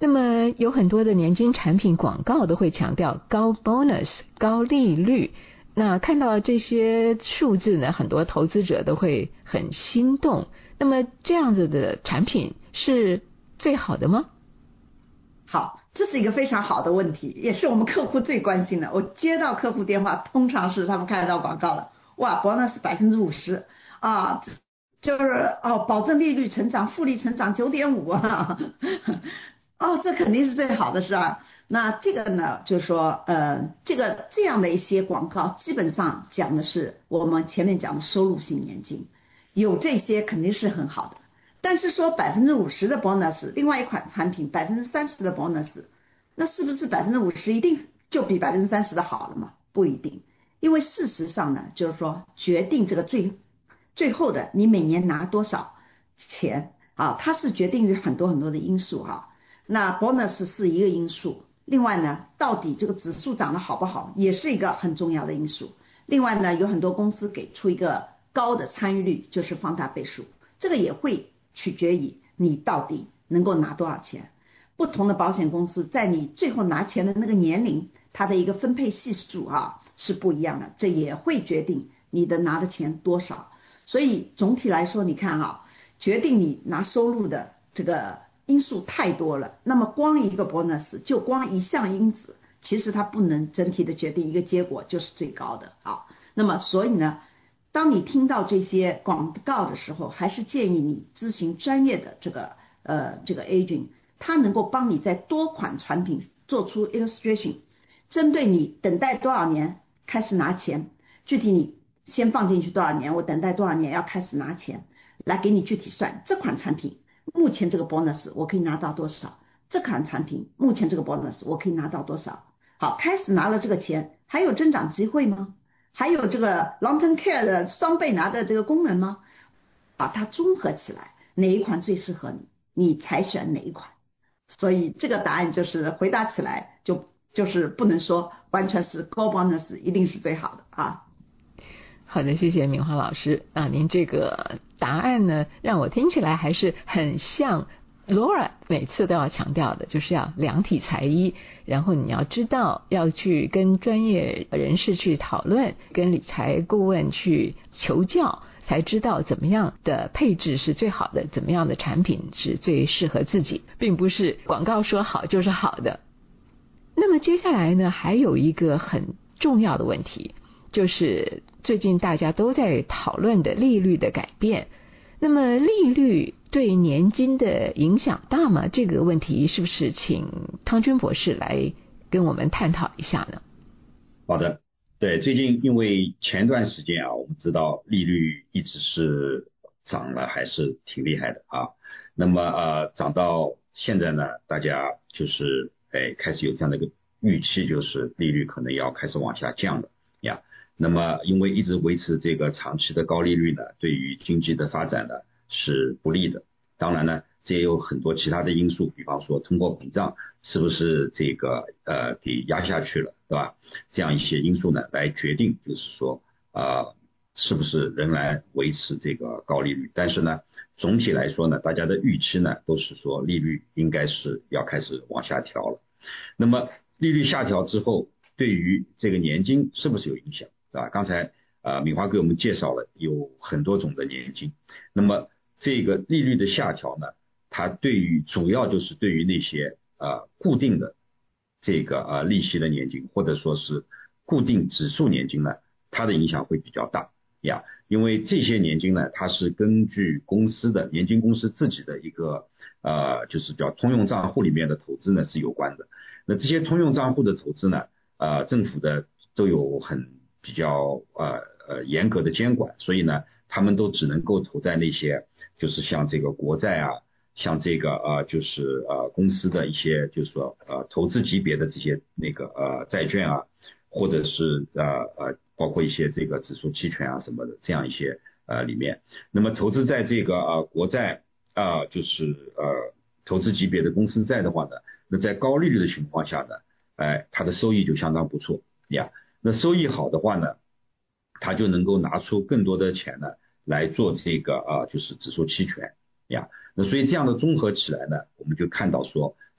那么有很多的年金产品广告都会强调高 bonus 高利率，那看到这些数字呢，很多投资者都会很心动。那么这样子的产品是最好的吗？ 好，这是一个非常好的问题，也是我们客户最关心的。我接到客户电话，通常是他们看到广告了，哇 bonus 百分之五十啊，就是哦，保证利率成长，复利成长 九点五 啊，哦，这肯定是最好的是吧？那这个呢，就是说呃，这个这样的一些广告基本上讲的是我们前面讲的收入性年金，有这些肯定是很好的。但是说百分之五十的 bonus， 另外一款产品百分之三十的 bonus， 那是不是百分之五十一定就比百分之三十的好了吗？不一定，因为事实上呢，就是说决定这个最最后的你每年拿多少钱啊，它是决定于很多很多的因素哈、啊。那 bonus 是一个因素，另外呢，到底这个指数涨得好不好，也是一个很重要的因素。另外呢，有很多公司给出一个高的参与率，就是放大倍数，这个也会取决于你到底能够拿多少钱。不同的保险公司在你最后拿钱的那个年龄，它的一个分配系数啊是不一样的，这也会决定你的拿的钱多少。所以总体来说，你看啊，决定你拿收入的这个因素太多了，那么光一个 bonus 就光一项因子，其实它不能整体的决定一个结果就是最高的啊。那么所以呢，当你听到这些广告的时候，还是建议你咨询专业的这个呃这个 agent， 他能够帮你在多款产品做出 illustration， 针对你等待多少年开始拿钱，具体你先放进去多少年，我等待多少年要开始拿钱，来给你具体算这款产品目前这个 bonus 我可以拿到多少，这款产品目前这个 bonus 我可以拿到多少。好，开始拿了这个钱，还有增长机会吗？还有这个 long-term care 的双倍拿的这个功能吗？把它综合起来，哪一款最适合你，你才选哪一款。所以这个答案就是回答起来就就是不能说完全是高 bonus 一定是最好的啊。 好的，谢谢敏华老师啊，您这个答案呢，让我听起来还是很像 Laura 每次都要强调的，就是要量体裁衣，然后你要知道要去跟专业人士去讨论，跟理财顾问去求教，才知道怎么样的配置是最好的，怎么样的产品是最适合自己，并不是广告说好就是好的。那么接下来呢，还有一个很重要的问题，就是最近大家都在讨论的利率的改变。那么利率对年金的影响大吗？这个问题是不是请汤君博士来跟我们探讨一下呢？ 好的，对，最近因为前段时间啊，我们知道利率一直是涨了，还是挺厉害的啊。那么呃，涨到现在呢，大家就是哎开始有这样的一个预期，就是利率可能要开始往下降的呀。那么因为一直维持这个长期的高利率呢，对于经济的发展呢是不利的。当然呢，这也有很多其他的因素，比方说通货膨胀是不是这个呃给压下去了，对吧？这样一些因素呢来决定，就是说呃是不是仍然维持这个高利率。但是呢，总体来说呢，大家的预期呢都是说利率应该是要开始往下调了。那么利率下调之后，对于这个年金是不是有影响？对吧？刚才呃敏华给我们介绍了有很多种的年金，那么这个利率的下调呢，它对于主要就是对于那些呃固定的这个呃利息的年金，或者说是固定指数年金呢，它的影响会比较大呀，因为这些年金呢，它是根据公司的年金公司自己的一个呃就是叫通用账户里面的投资呢是有关的。那这些通用账户的投资呢，呃政府的都有很比较呃呃严格的监管，所以呢，他们都只能够投在那些就是像这个国债啊，像这个呃就是呃公司的一些就是说呃投资级别的这些那个呃债券啊，或者是呃呃包括一些这个指数期权啊什么的这样一些呃里面。那么投资在这个呃国债啊、呃、就是呃投资级别的公司债的话呢，那在高利率的情况下呢，哎它的收益就相当不错呀。那收益好的话呢，他就能够拿出更多的钱呢来做这个啊、呃，就是指数期权呀。那所以这样的综合起来呢，我们就看到说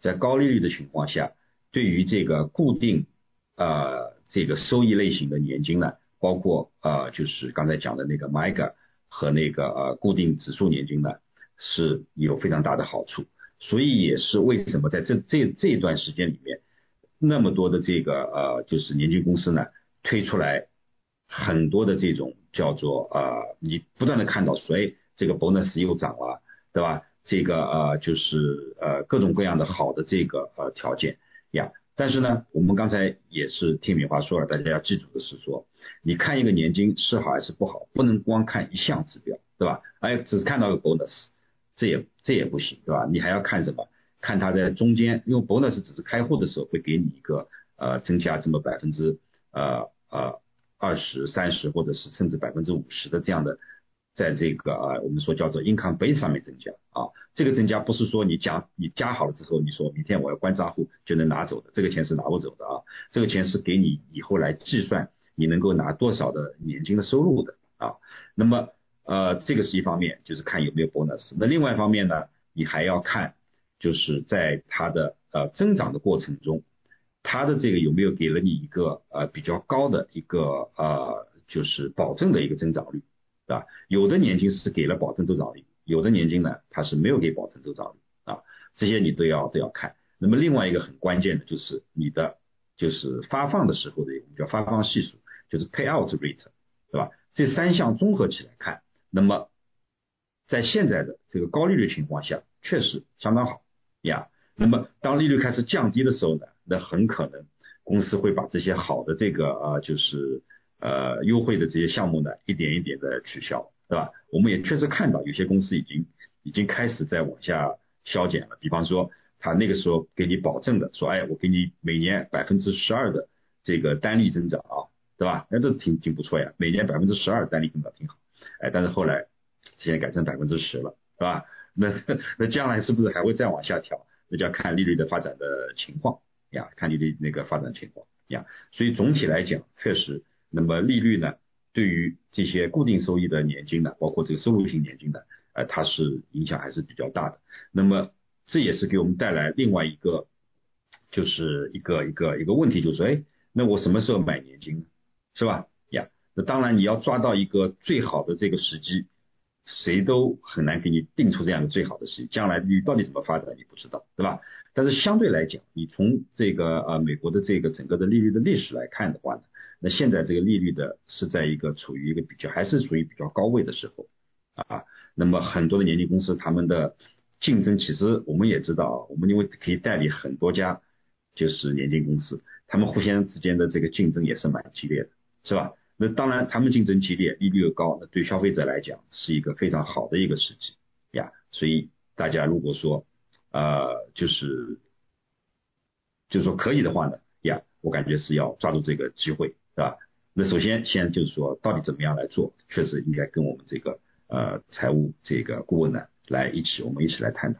在高利率的情况下，对于这个固定呃这个收益类型的年金呢，包括呃就是刚才讲的那个 M I G A 和那个呃固定指数年金呢，是有非常大的好处。所以也是为什么在这这这一段时间里面，那么多的这个呃就是年金公司呢推出来很多的这种叫做呃你不断的看到说，哎，这个 bonus 又涨了，对吧？这个呃就是呃各种各样的好的这个呃条件呀。但是呢，我们刚才也是听敏华说了，大家要记住的是说，你看一个年金是好还是不好，不能光看一项指标，对吧？哎，只是看到个 bonus， 这也这也不行，对吧？你还要看什么？看它在中间，因为 bonus 只是开户的时候会给你一个呃增加这么百分之呃呃二十、三十或者是甚至百分之五十的这样的。在这个呃我们说叫做 income base 上面增加啊，这个增加不是说你加你加好了之后，你说明天我要关账户就能拿走的，这个钱是拿不走的啊，这个钱是给你以后来计算你能够拿多少的年金的收入的啊。那么呃这个是一方面，就是看有没有 bonus。那另外一方面呢，你还要看就是在它的呃增长的过程中，它的这个有没有给了你一个呃比较高的一个呃就是保证的一个增长率。啊，有的年金是给了保证增长率，有的年金呢它是没有给保证增长率啊，这些你都要都要看。那么另外一个很关键的就是你的就是发放的时候的我们叫发放系数，就是 payout rate， 对吧？这三项综合起来看，那么在现在的这个高利率情况下，确实相当好呀。那么当利率开始降低的时候呢，那很可能公司会把这些好的这个啊就是呃，优惠的这些项目呢，一点一点的取消，对吧？我们也确实看到有些公司已经已经开始在往下削减了。比方说，他那个时候给你保证的，说，哎，我给你每年百分之十二的这个单利增长啊，对吧？那这挺挺不错呀，每年百分之十二单利增长挺好。哎，但是后来现在改成百分之十了，对吧？那那将来是不是还会再往下调？那就要看利率的发展的情况呀，看利率那个发展情况呀。所以总体来讲，确实。那么利率呢，对于这些固定收益的年金呢，包括这个收入型年金呢，呃，它是影响还是比较大的。那么这也是给我们带来另外一个，就是一个一个一个问题，就是说，哎，那我什么时候买年金呢？是吧？呀，那当然你要抓到一个最好的这个时机，谁都很难给你定出这样的最好的时机。将来利率到底怎么发展，你不知道，对吧？但是相对来讲，你从这个呃美国的这个整个的利率的历史来看的话呢，那现在这个利率的是在一个处于一个比较还是处于比较高位的时候啊。那么很多的年金公司他们的竞争，其实我们也知道，我们因为可以代理很多家就是年金公司，他们互相之间的这个竞争也是蛮激烈的，是吧？那当然他们竞争激烈，利率又高，那对消费者来讲是一个非常好的一个时机呀。所以大家如果说呃就是就是说可以的话呢呀，我感觉是要抓住这个机会。是吧？那首先，先就是说，到底怎么样来做，确实应该跟我们这个呃财务这个顾问呢来一起，我们一起来探讨。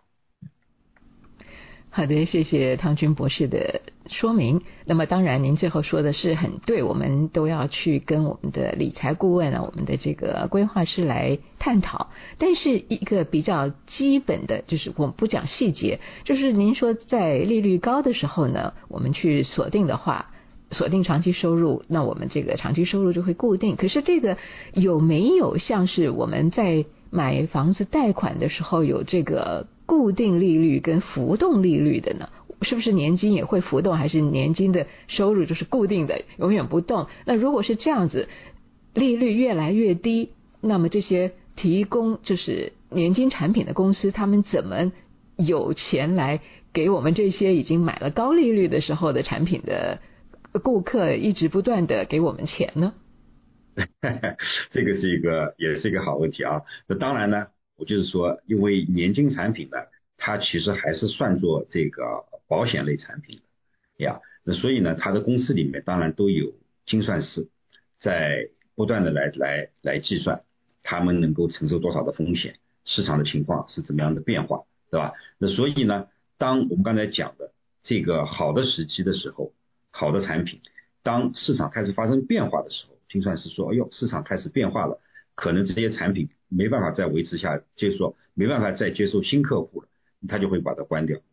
好的，谢谢汤军博士的说明。那么当然您最后说的是很对，我们都要去跟我们的理财顾问啊，我们的这个规划师来探讨。但是一个比较基本的就是我们不讲细节，就是您说在利率高的时候呢，我们去锁定的话，锁定长期收入，那我们这个长期收入就会固定。可是这个有没有像是我们在买房子贷款的时候有这个固定利率跟浮动利率的呢？是不是年金也会浮动，还是年金的收入就是固定的永远不动？那如果是这样子，利率越来越低，那么这些提供就是年金产品的公司，他们怎么有钱来给我们这些已经买了高利率的时候的产品的顾客一直不断的给我们钱呢？ 这个是一个也是一个好问题啊。那当然呢，我就是说，因为年金产品呢，它其实还是算作这个保险类产品的呀。那所以呢，它的公司里面当然都有精算师在不断的来来来计算他们能够承受多少的风险，市场的情况是怎么样的变化，对吧？那所以呢，当我们刚才讲的这个好的时期的时候，好的产品，当市场开始发生变化的时候，精算师说，哎呦，市场开始变化了，可能这些产品没办法再维持下，就是说没办法再接受新客户了，他就会把它关掉。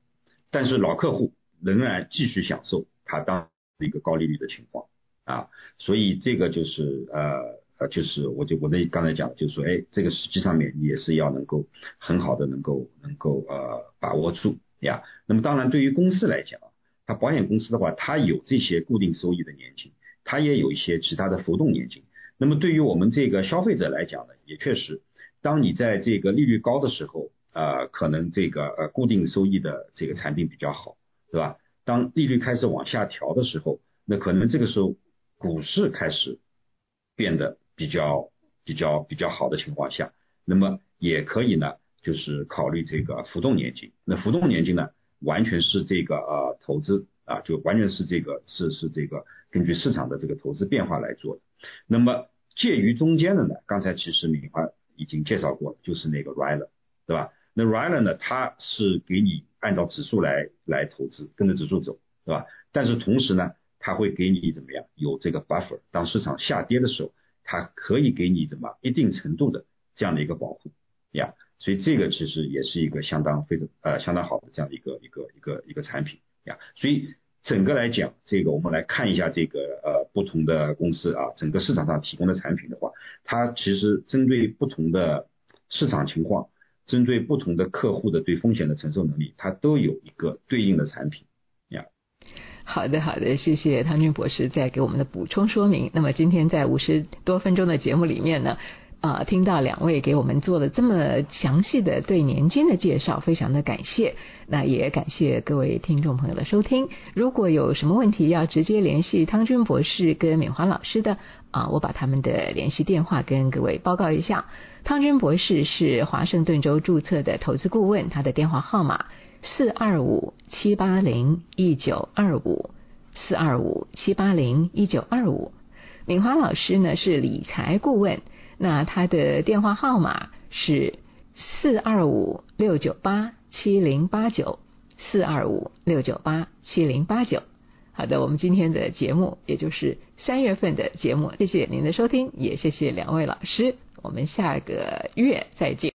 但是老客户仍然继续享受他当时一个高利率的情况啊，所以这个就是呃呃就是我就我那刚才讲就是说，哎，这个实际上面也是要能够很好的能够能够呃把握住呀。那么当然对于公司来讲，它保险公司的话，它有这些固定收益的年金，它也有一些其他的浮动年金。那么对于我们这个消费者来讲呢，也确实，当你在这个利率高的时候，呃，可能这个呃固定收益的这个产品比较好，对吧？当利率开始往下调的时候，那可能这个时候股市开始变得比较比较比较好的情况下，那么也可以呢，就是考虑这个浮动年金。那浮动年金呢，完全是这个呃投资啊，就完全是这个是是这个根据市场的这个投资变化来做的。那么介于中间的呢，刚才其实敏华已经介绍过了，就是那个 R I L A， 对吧？那 R I L A 呢，它是给你按照指数来来投资，跟着指数走，对吧？但是同时呢，它会给你怎么样？有这个 buffer， 当市场下跌的时候，它可以给你怎么一定程度的这样的一个保护呀。所以这个其实也是一个相当非常呃相当好的这样的一个一个一个一个产品呀。所以整个来讲，这个我们来看一下这个呃不同的公司啊，整个市场上提供的产品的话，它其实针对不同的市场情况，针对不同的客户的对风险的承受能力，它都有一个对应的产品呀。 好的好的，谢谢汤军博士在给我们的补充说明。那么今天在五十多分钟的节目里面呢，呃，听到两位给我们做了这么详细的对年金的介绍，非常的感谢。那也感谢各位听众朋友的收听。如果有什么问题要直接联系汤军博士跟敏华老师的啊，我把他们的联系电话跟各位报告一下。汤军博士是华盛顿州注册的投资顾问，他的电话号码四二五七八零一九二五 四二五七八零一九二五。敏华老师呢是理财顾问，那他的电话号码是四二五六九八七零八九 四二五六九八七零八九。好的，我们今天的节目也就是三月份的节目，谢谢您的收听，也谢谢两位老师，我们下个月再见。